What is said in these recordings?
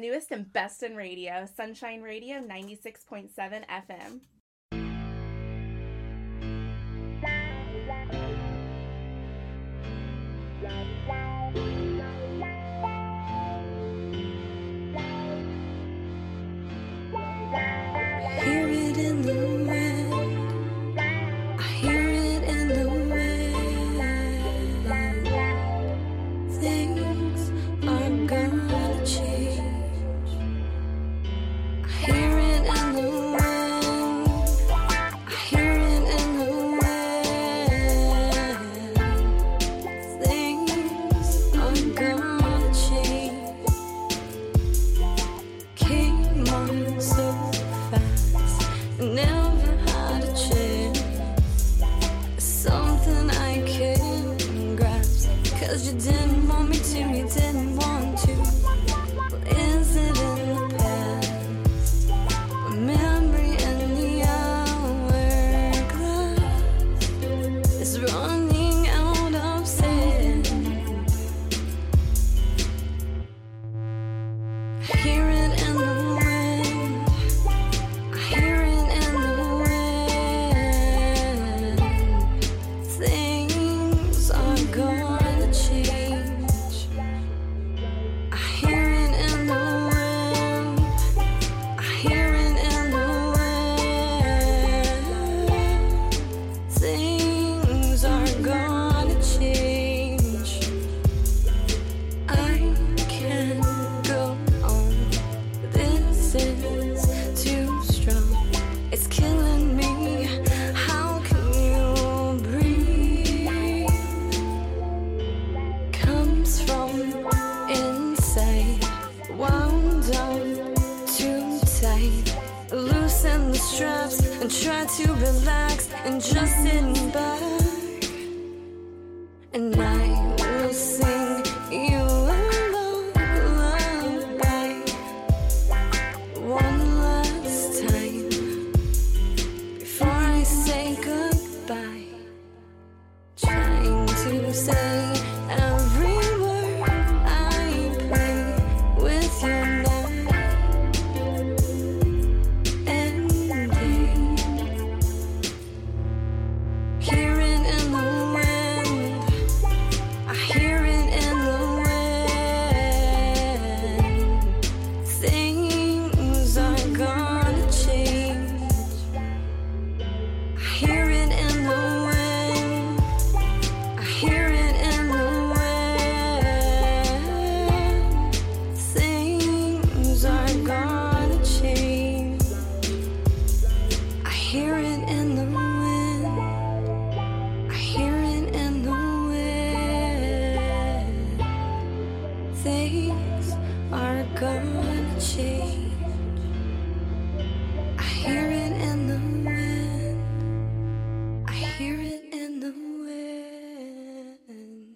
newest and best in radio, Sunshine Radio 96.7 FM. Hear it in the wind. I hear it in the wind. Things are gonna change. I hear it in the wind. I hear it in the wind. Things are gonna change. Came on so never had a chance. Something I couldn't grasp. 'Cause you didn't want me to, you didn't want to. But is it in the past? A memory in the hourglass is running out of sand. I hear it in the wind. I hear it in the wind. Things are gonna change. I hear it in the wind. I hear it in the wind. Things are gonna change. I can't go on. This is too strong. It's killing me. How can you breathe? Comes from inside. Wound up too tight. Loosen the straps and try to relax and just sit back. And I will sing you a lullaby one last time before I say goodbye. Trying to say every word I play with your night ending. Hear it in the wind. I hear it in the wind. Things are gonna change. I hear it in the wind. I hear it in the wind. Things are gonna change. I hear it in the wind. I hear it in the wind. Things are gonna change. I hear it in the wind. I hear it in the wind.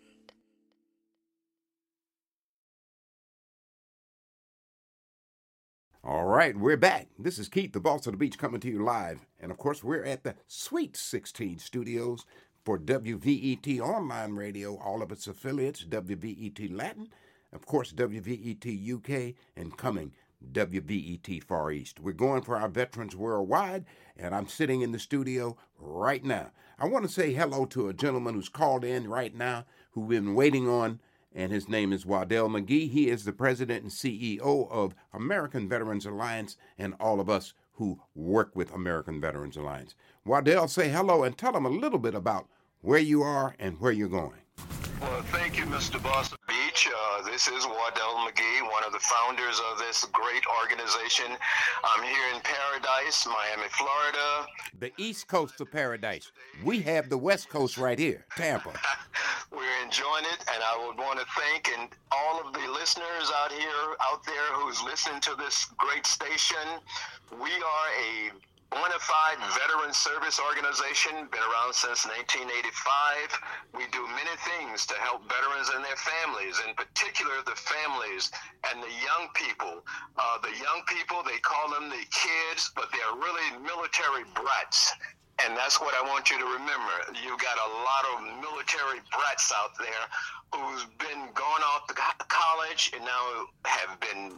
All right, we're back. This is Keith, the boss of the beach, coming to you live. And of course, we're at the Sweet 16 studios for WVET Online Radio, all of its affiliates, WVET Latin, of course, WVET UK, and coming WVET Far East. We're going for our veterans worldwide, and I'm sitting in the studio right now. I want to say hello to a gentleman who's called in right now, who we've been waiting on, and his name is Waddell McGee. He is the president and CEO of American Veterans Alliance and all of us who work with American Veterans Alliance. Waddell, say hello and tell them a little bit about where you are and where you're going. Well, thank you, Mr. Boss of the Beach. This is Waddell McGee, one of the founders of this great organization. I'm here in Paradise, Miami, Florida. The East Coast of Paradise. We have the West Coast right here, Tampa. We're enjoying it, and I would want to thank all of the listeners out there who's listening to this great station. We are a bona fide veteran service organization, been around since 1985. We do many things to help veterans and their families, in particular the families and the young people. The young people, they call them the kids, but they're really military brats. And that's what I want you to remember. You've got a lot of military brats out there who's been going off to college and now have been very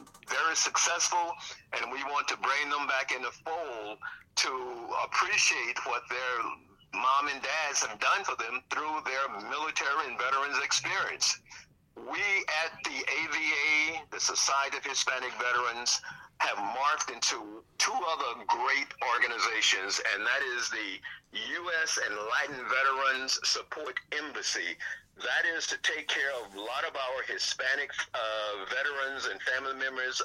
very successful, and we want to bring them back in the fold to appreciate what their mom and dads have done for them through their military and veterans experience. We at the AVA, the Society of Hispanic Veterans, have morphed into two other great organizations, and that is the U.S. and Latin Veterans Support Embassy. That is to take care of a lot of our Hispanic veterans and family members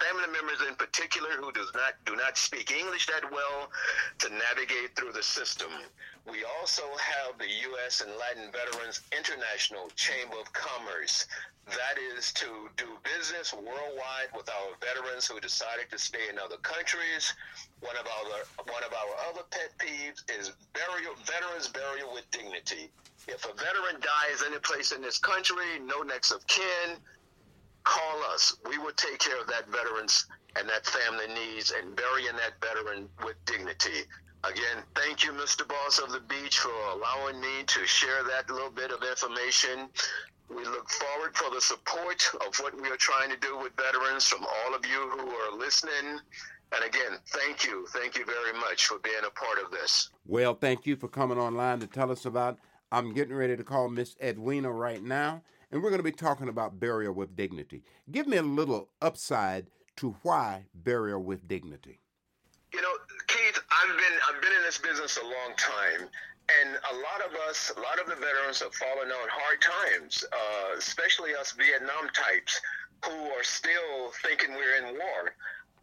in particular who do not speak English that well, to navigate through the system. We also have the U.S. and Latin Veterans International Chamber of Commerce. That is to do business worldwide with our veterans who decided to stay in other countries. One of our other pet peeves is veterans burial with dignity. If a veteran dies any place in this country, no next of kin, call us. We will take care of that veteran's and that family needs and burying that veteran with dignity. Again, thank you, Mr. Boss of the Beach, for allowing me to share that little bit of information. We look forward for the support of what we are trying to do with veterans from all of you who are listening. And again, thank you. Thank you very much for being a part of this. Well, thank you for coming online to tell us about. I'm getting ready to call Miss Edwina right now, and we're going to be talking about burial with dignity. Give me a little upside to why burial with dignity. You know, Keith, I've been in this business a long time, and a lot of the veterans have fallen on hard times, especially us Vietnam types who are still thinking we're in war.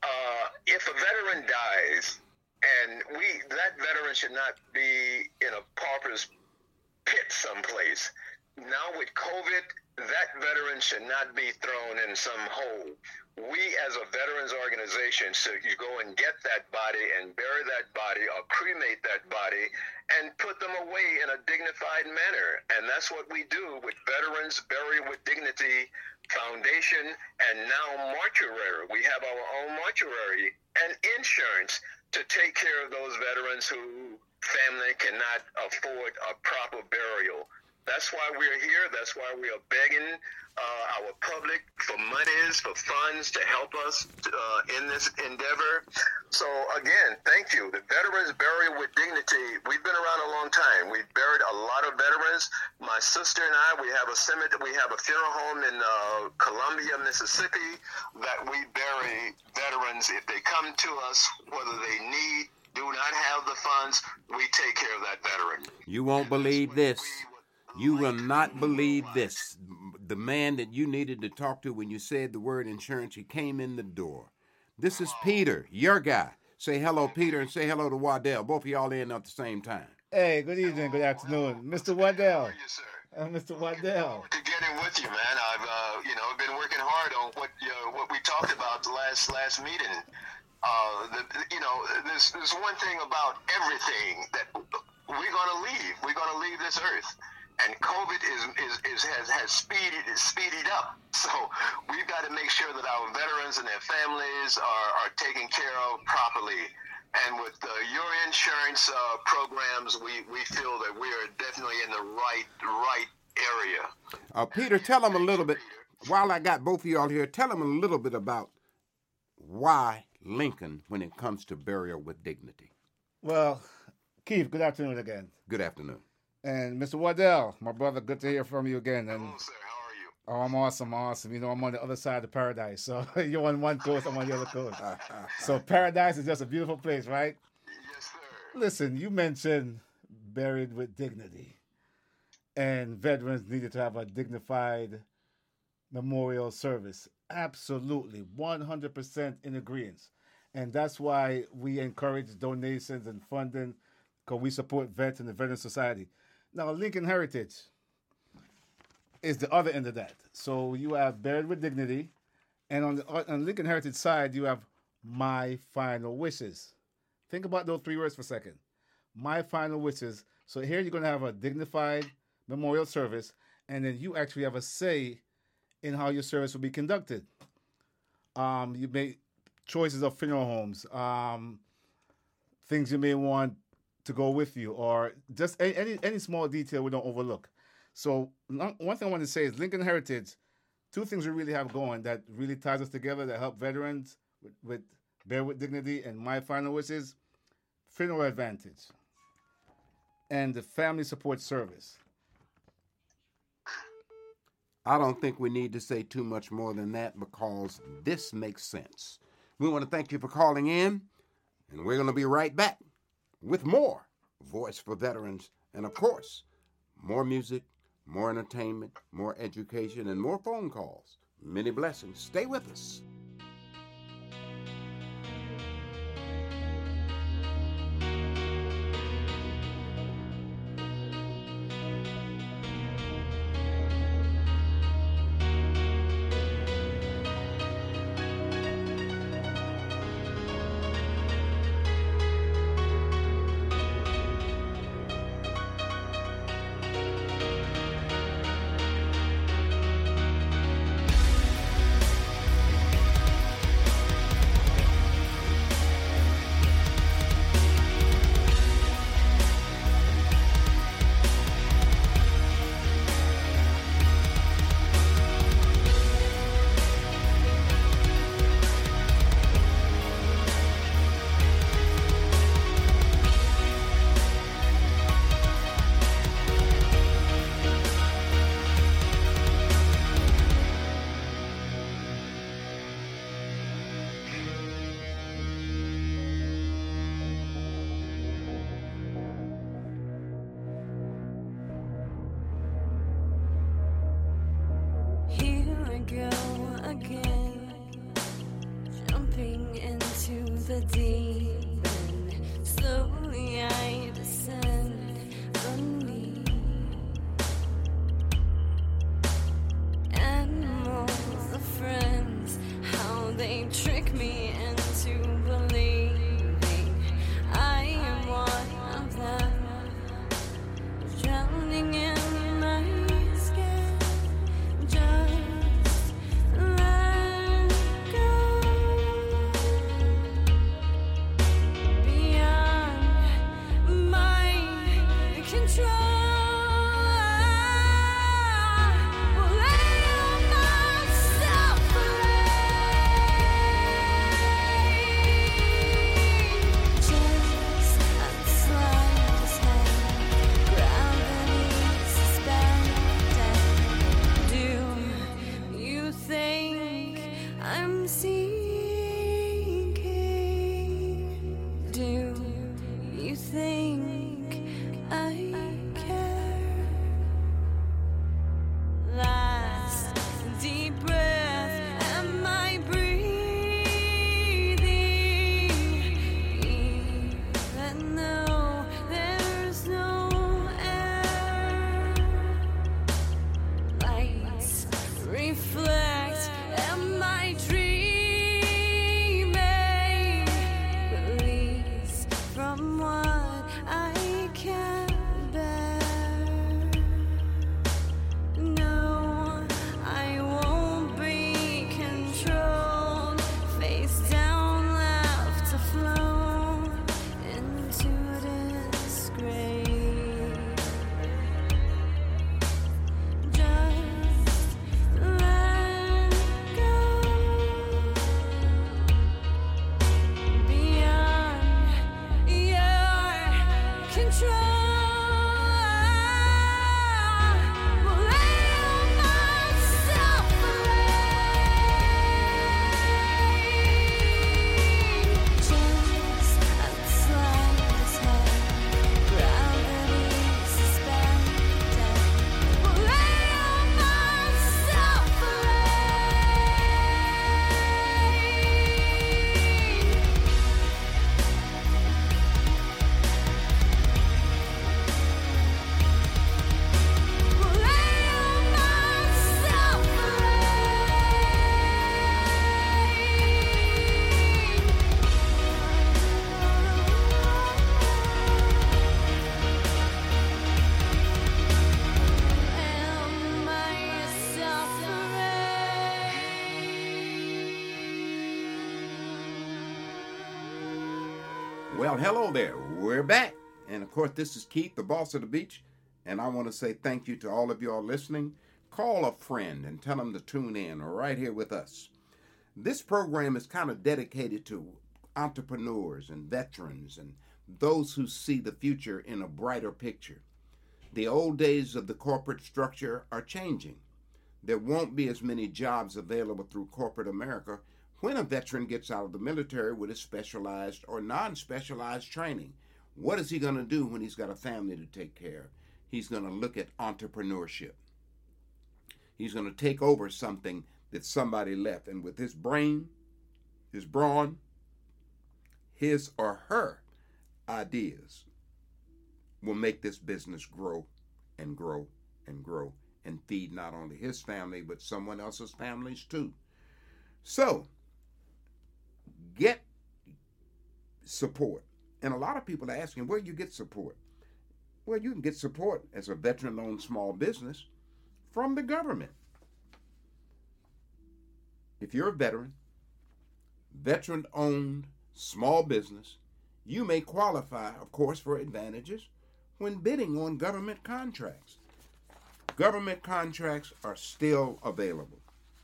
If a veteran dies, and that veteran should not be in a pauper's pit someplace. Now with COVID, that veteran should not be thrown in some hole. We as a veterans organization should go and get that body and bury that body or cremate that body and put them away in a dignified manner. And that's what we do with Veterans Burial with Dignity Foundation and now Mortuary. We have our own mortuary and insurance to take care of those veterans who family cannot afford a proper burial. That's why we're here. That's why we are begging our public for monies, for funds to help us in this endeavor. So again, thank you. The Veterans Burial with Dignity, we've been around a long time. We've buried a lot of veterans. My sister and I, we have a cemetery, we have a funeral home in Columbia, Mississippi, that we bury veterans. If they come to us, whether they do not have the funds, we take care of that veteran. You won't believe this. You will not believe this. The man that you needed to talk to when you said the word insurance, he came in the door. This is Peter, your guy. Say hello, Peter, and say hello to Waddell. Both of y'all in at the same time. Hey, good evening, good afternoon. Mr. Waddell. How are you, sir? Mr. Waddell. To get in with you, man. I've been working hard on what we talked about the last meeting. There's one thing about everything that we're gonna leave. We're gonna leave this earth, and COVID has speeded up. So we've got to make sure that our veterans and their families are taken care of properly. And with your insurance programs, we feel that we are definitely in the right area. Peter, tell them a little bit. While I got both of y'all here, tell them a little bit about why Lincoln when it comes to burial with dignity. Well, Keith, good afternoon again. Good afternoon. And Mr. Waddell, my brother, good to hear from you again. And Hello, sir. How are you? oh, I'm awesome. You know, I'm on the other side of paradise. So you're on one coast, I'm on the other coast. So paradise is just a beautiful place, right? Yes, sir. Listen, you mentioned buried with dignity. And veterans needed to have a dignified memorial service. Absolutely, 100% in agreement. And that's why we encourage donations and funding, because we support vets and the Veteran Society. Now, Lincoln Heritage is the other end of that. So you have Buried with Dignity, and on Lincoln Heritage side, you have My Final Wishes. Think about those three words for a second. My Final Wishes. So here you're going to have a dignified memorial service, and then you actually have a say in how your service will be conducted. You make choices of funeral homes, things you may want to go with you, or just any small detail we don't overlook. So one thing I want to say is Lincoln Heritage two things we really have going that really ties us together that help veterans with Bear with Dignity and My Final Wishes, Funeral Advantage, and the Family Support Service. I don't think we need to say too much more than that because this makes sense. We want to thank you for calling in, and we're going to be right back with more Voice for Veterans, and of course, more music, more entertainment, more education, and more phone calls. Many blessings. Stay with us. Here I go again, jumping into the deep end. Slowly I descend beneath. Animals are friends, how they trick me into believing I am one of them, drowning in my skin. Just let go. Beyond my control. Will lay myself just a slightest hand, gravity suspended. Do you think I'm sinking? Do you think I care? Last deep breath, am I breathing? Even though there's no air. Lights reflect, am I dreaming? Release from what I can't bear. No, I won't be controlled. Face down, left to float into this grave. Just let go. Beyond your control. Will lay myself just a slightest hand, gravity suspended. Will lay myself will lay myself and myself Well, hello there. We're back. And of course, this is Keith, the boss of the beach. And I want to say thank you to all of y'all listening Call a friend and tell them to tune in right here with us. This program is kind of dedicated to entrepreneurs and veterans and those who see the future in a brighter picture. The old days of the corporate structure are changing. There won't be as many jobs available through corporate America when a veteran gets out of the military with his specialized or non-specialized training. What is he going to do when he's got a family to take care of? He's going to look at entrepreneurship. He's going to take over something that somebody left. And with his brain, his brawn, his or her ideas will make this business grow and grow and grow and feed not only his family, but someone else's families too. So, get support. And a lot of people are asking, where do you get support? Well, you can get support as a veteran-owned small business from the government. If you're a veteran-owned small business, you may qualify, of course, for advantages when bidding on government contracts. Government contracts are still available.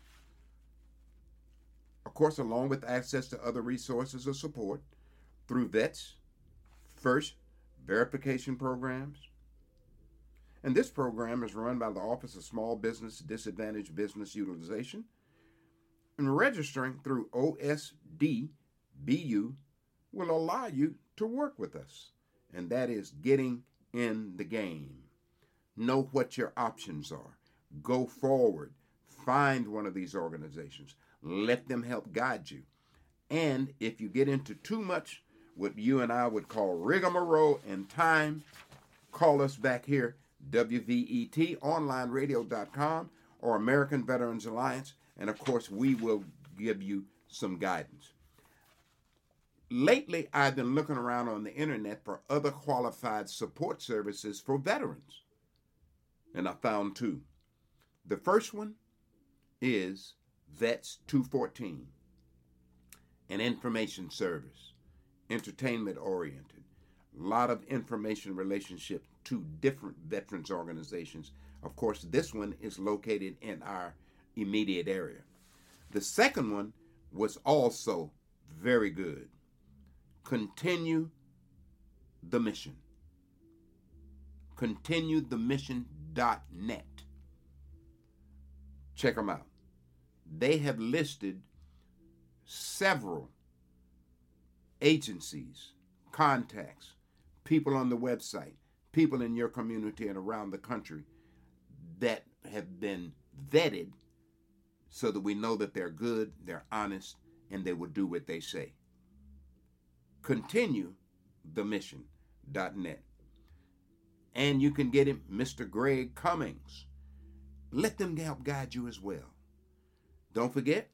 Of course, along with access to other resources of support through VETS, First Verification Programs. And this program is run by the Office of Small Business Disadvantaged Business Utilization. And registering through OSDBU will allow you to work with us. And that is getting in the game. Know what your options are. Go forward. Find one of these organizations. Let them help guide you. And if you get into too much, what you and I would call rigmarole and time, call us back here, WVETonlineradio.com or American Veterans Alliance, and of course we will give you some guidance. Lately, I've been looking around on the internet for other qualified support services for veterans, and I found two. The first one is Vets 214, an information service, entertainment oriented, a lot of information relationship to different veterans organizations. Of course, this one is located in our immediate area. The second one was also very good. Continue the Mission. ContinueTheMission.net. Check them out. They have listed several agencies, contacts, people on the website, people in your community and around the country that have been vetted so that we know that they're good, they're honest, and they will do what they say. ContinueTheMission.net. And you can get him, Mr. Greg Cummings. Let them help guide you as well. Don't forget,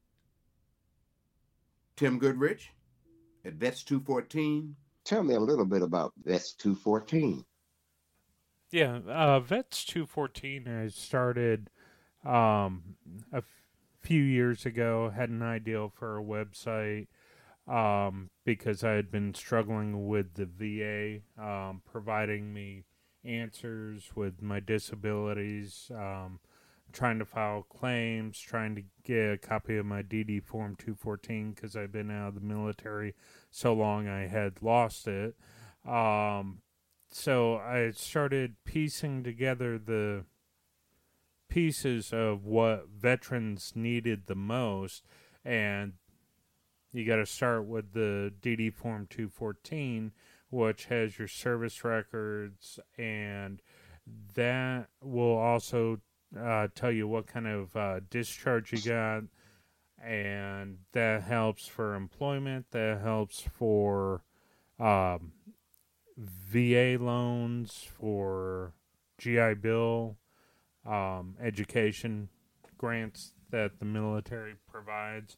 Tim Goodrich at Vets 214. Tell me a little bit about Vets 214. Yeah, Vets 214 I started a few years ago. Had an idea for a website because I had been struggling with the VA providing me answers with my disabilities, trying to file claims, trying to get a copy of my DD Form 214 because I've been out of the military so long I had lost it. So I started piecing together the pieces of what veterans needed the most, and you got to start with the DD Form 214, which has your service records, and that will also tell you what kind of discharge you got, and that helps for employment, that helps for VA loans, for GI Bill, education grants that the military provides.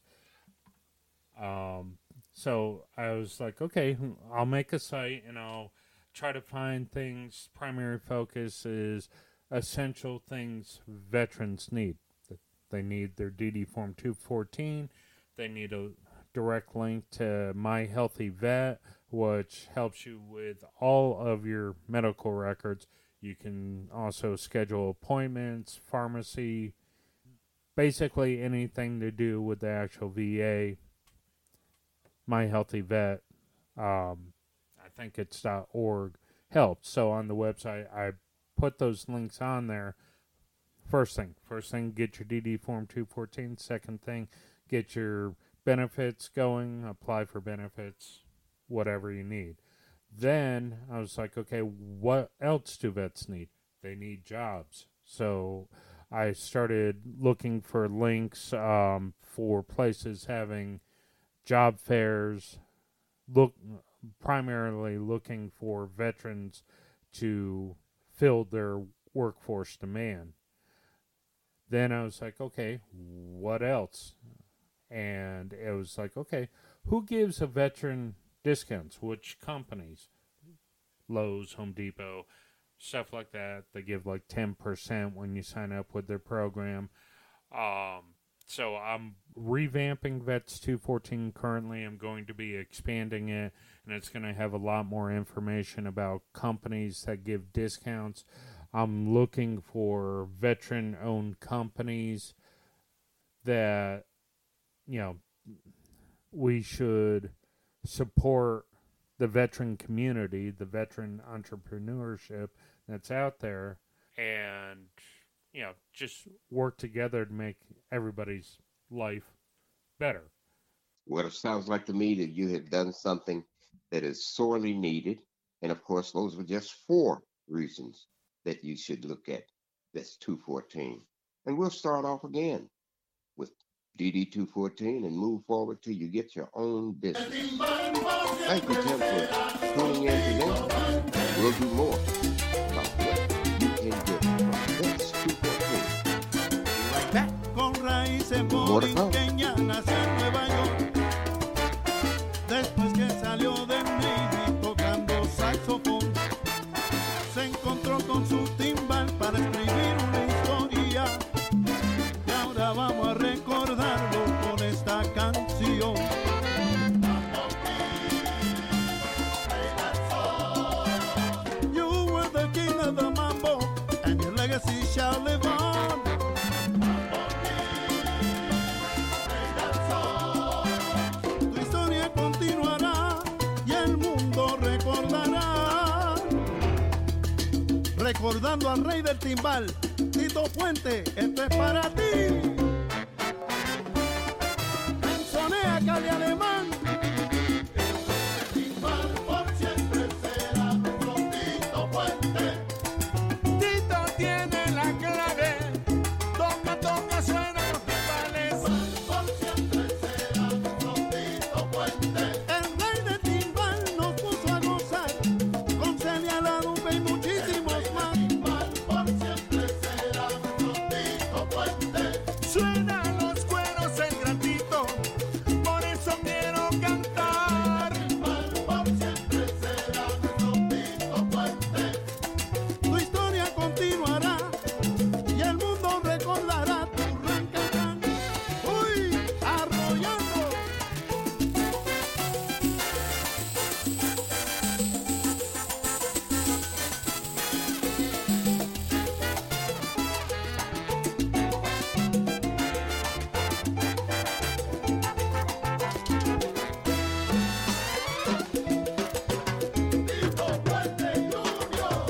So I was like, okay, I'll make a site and I'll try to find things. Primary focus is essential things veterans need. They need their DD Form 214. They need a direct link to My Healthy Vet, which helps you with all of your medical records. You can also schedule appointments, pharmacy, basically anything to do with the actual VA. My Healthy Vet, I think it's .org, helps. So on the website, I put those links on there. First thing, get your DD Form 214. Second thing, get your benefits going, apply for benefits, whatever you need. Then I was like, okay, what else do vets need? They need jobs. So I started looking for links for places having job fairs, primarily looking for veterans to fill their workforce demand. Then I was like, okay, what else? And it was like, okay, who gives a veteran discounts? Which companies? Lowe's, Home Depot, stuff like that. They give like 10% when you sign up with their program. So I'm revamping Vets 214 currently. I'm going to be expanding it, and it's going to have a lot more information about companies that give discounts. I'm looking for veteran-owned companies that, we should support the veteran community, the veteran entrepreneurship that's out there, and, just work together to make everybody's life better. Well, it sounds like to me that you have done something that is sorely needed. And of course, those were just 4 reasons that you should look at Vets 214. And we'll start off again with DD 214 and move forward till you get your own business. Thank you, Tim, for tuning in today. We'll do more about what you can get from Vets 214. Like that. Con raíces borinqueñas nació en Nueva York. Después que salió de Navy tocando saxofón, se encontró con su timbal para escribir una historia. Y ahora vamos a recordarlo con esta canción. You were the king of the mambo, and your legacy shall live on. Tu historia continuará y el mundo recordará. Recordando al rey del timbal, Tito Puente, esto es para ti. Ensonea Cali Alemán. El timbal por siempre será nuestro Tito Puente. Tito tiene la clave, toca, toca, suena los timbales. Por siempre será nuestro Tito Puente. El rey del timbal nos puso a gozar, con Celia La Dumbe y muchísimos más. Por siempre será nuestro Tito Puente. Suena los cueros el gran Tito, por eso quiero cantar. Por siempre será nuestro Tito Puente. Tu historia continuará y el mundo recordará tu rancacán. Uy, arrollando. Tito Puente Junior.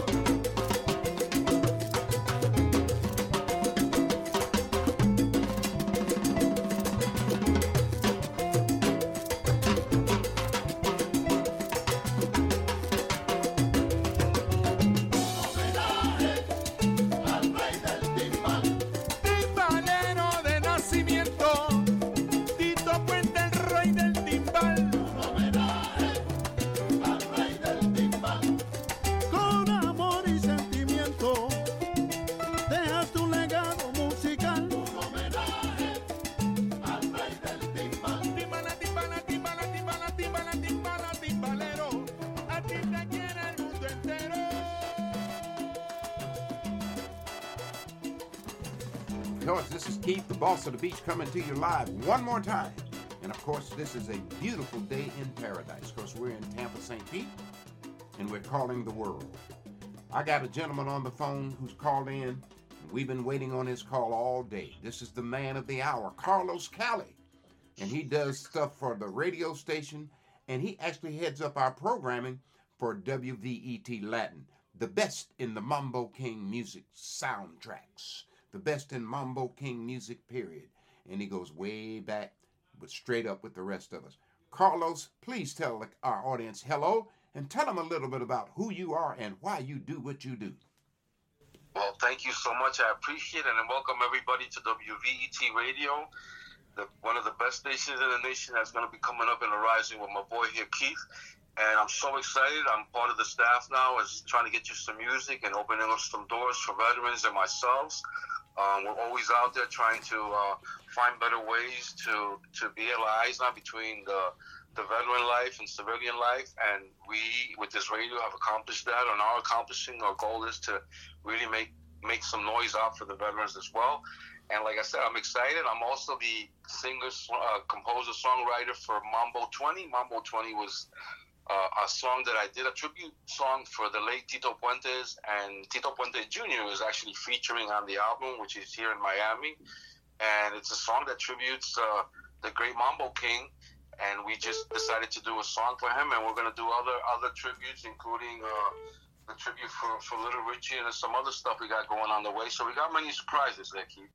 Al rey del timbal. Timbalero de nacimiento, Tito Puente, el rey del timbal. Un homenaje al rey del timbal. Con amor y sentimiento, dejas tu legado musical. Un homenaje al rey del timbal. Timbala, timbala, timbala, timbala, timbala, timbala, timbalero. A ti te quiere el mundo entero. Because this is Keith, the boss of the beach, coming to you live one more time. And of course, this is a beautiful day in paradise because we're in Tampa, St. Pete, and we're calling the world. I got a gentleman on the phone who's called in. We've been waiting on his call all day. This is the man of the hour, Carlos Cali. And he does stuff for the radio station, and he actually heads up our programming for WVET Latin, the best in the Mambo King music soundtracks, the best in Mambo King music, period. And he goes way back, but straight up with the rest of us. Carlos, please tell our audience hello, and tell them a little bit about who you are and why you do what you do. Well, thank you so much. I appreciate it, and welcome everybody to WVET Radio, one of the best stations in the nation that's going to be coming up and rising with my boy here, Keith. And I'm so excited. I'm part of the staff now, is trying to get you some music and opening up some doors for veterans and myself. We're always out there trying to find better ways to be allies now between the veteran life and civilian life. And we, with this radio, have accomplished that. And our goal is to really make some noise out for the veterans as well. And like I said, I'm excited. I'm also the singer, composer, songwriter for Mambo 20. Mambo 20 was a song that I did, a tribute song for the late Tito Puentes, and Tito Puentes Jr. is actually featuring on the album, which is here in Miami. And it's a song that tributes the great Mambo King, and we just decided to do a song for him, and we're going to do other tributes, including the tribute for Little Richie and some other stuff we got going on the way. So we got many surprises there, Keith.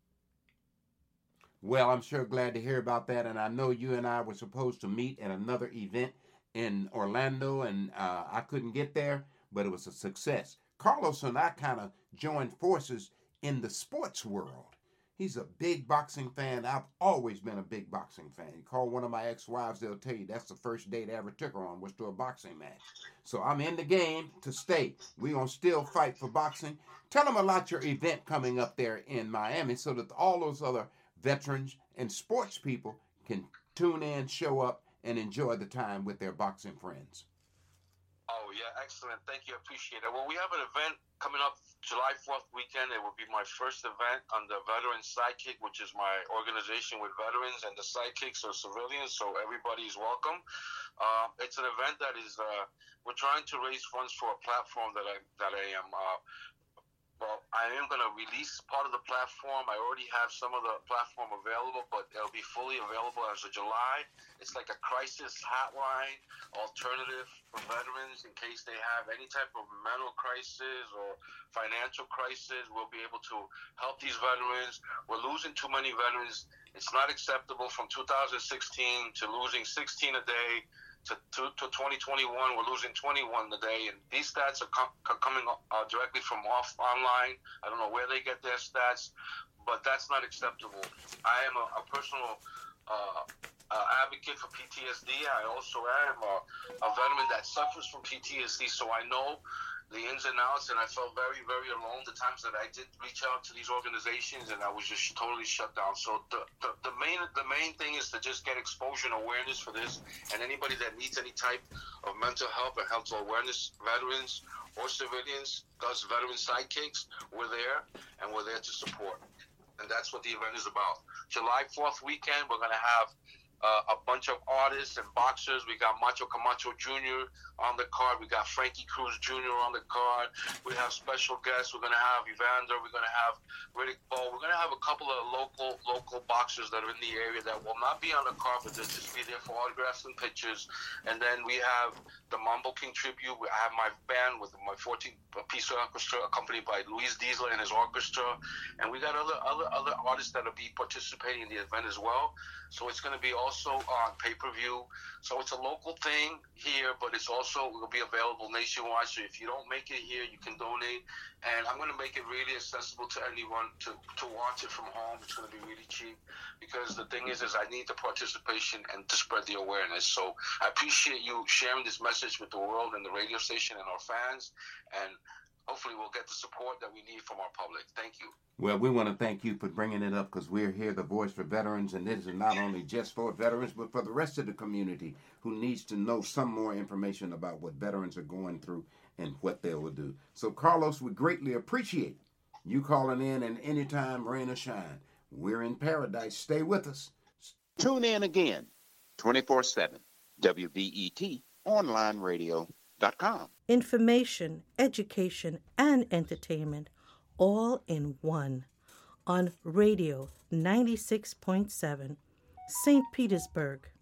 Well, I'm sure glad to hear about that, and I know you and I were supposed to meet at another event in Orlando, and I couldn't get there, but it was a success. Carlos and I kind of joined forces in the sports world. He's a big boxing fan. I've always been a big boxing fan. You call one of my ex-wives, they'll tell you that's the first date I ever took her on, was to a boxing match. So I'm in the game to stay. We're going to still fight for boxing. Tell them about your event coming up there in Miami so that all those other veterans and sports people can tune in, show up, and enjoy the time with their boxing friends. Oh, yeah, excellent. Thank you. I appreciate it. Well, we have an event coming up July 4th weekend. It will be my first event on the Veteran Sidekick, which is my organization with veterans, and the sidekicks are civilians, so everybody is welcome. It's an event that is, we're trying to raise funds for a platform that I am well, I am going to release part of the platform. I already have some of the platform available, but it'll be fully available as of July. It's like a crisis hotline alternative for veterans in case they have any type of mental crisis or financial crisis. We'll be able to help these veterans. We're losing too many veterans. It's not acceptable from 2016 to losing 16 a day. To 2021, we're losing 21 a day, and these stats are coming directly from online. I don't know where they get their stats, but that's not acceptable. I am a personal advocate for PTSD. I also am a veteran that suffers from PTSD, so I know the ins and outs, and I felt very, very alone the times that I did reach out to these organizations, and I was just totally shut down. So the main thing is to just get exposure and awareness for this, and anybody that needs any type of mental health or health awareness, veterans or civilians, does Veteran Sidekicks, we're there, and we're there to support. And that's what the event is about. July 4th weekend, we're going to have a bunch of artists and boxers. We got Macho Camacho Jr. on the card. We got Frankie Cruz Jr. on the card. We have special guests. We're going to have Evander. We're going to have Riddick Bowe. We're going to have a couple of local boxers that are in the area that will not be on the card, but they'll just be there for autographs and pictures. And then we have the Mambo King tribute. I have my band with my 14-piece orchestra accompanied by Luis Diesel and his orchestra. And we got other artists that will be participating in the event as well. So it's going to be also on pay-per-view. So it's a local thing here, but it's also will be available nationwide. So if you don't make it here, you can donate. And I'm going to make it really accessible to anyone to watch it from home. It's going to be really cheap because the thing is I need the participation and to spread the awareness. So I appreciate you sharing this message with the world and the radio station and our fans. And hopefully we'll get the support that we need from our public. Thank you. Well, we want to thank you for bringing it up because we're here, the voice for veterans, and this is not only just for veterans, but for the rest of the community who needs to know some more information about what veterans are going through and what they will do. So, Carlos, we greatly appreciate you calling in, and anytime, rain or shine, we're in paradise. Stay with us. Tune in again, 24/7, WVET Online Radio, VeteransSupportNetwork.com. Information, education, and entertainment all in one on Radio 96.7, St. Petersburg.